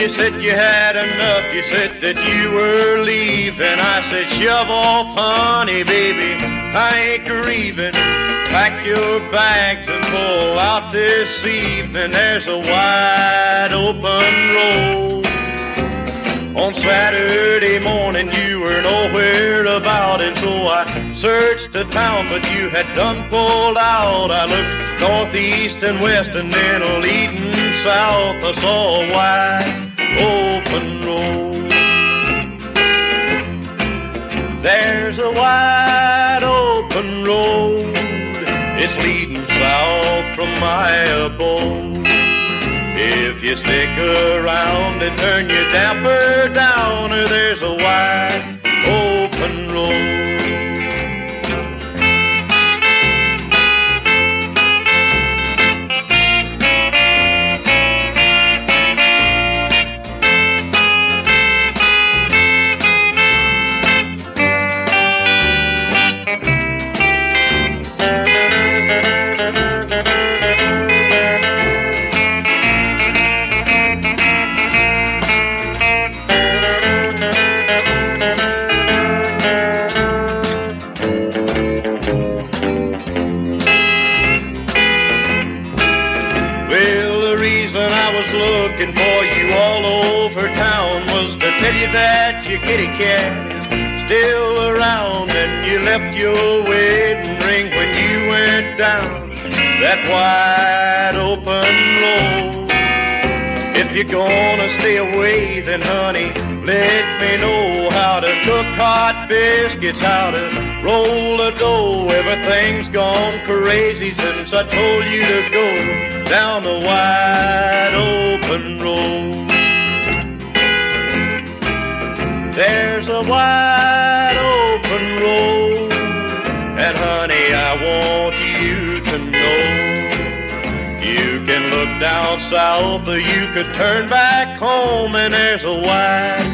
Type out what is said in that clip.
you said you had enough. You said that you were leaving. I said, shove off, honey, baby, I ain't grieving. Pack your bags and pull out this evening. There's a wide open road. On Saturday morning you were nowhere about, and so I searched the town, but you had done pulled out. I looked northeast and west and then leading south. I saw a wide open road. There's a wide open road. It's leading south from my abode. If you stick around and turn your damper down, there's a wide open road. Looking for you all over town was to tell you that your kitty cat is still around, and you left your wedding ring when you went down that wide open road. If you're gonna stay away, then honey, let me know how to cook hot biscuits, how to roll a dough. Everything's gone crazy since I told you to go down the wide open road. There's a wide open road, and honey, I want you to know. You can look down south or you could turn back home, and there's a wide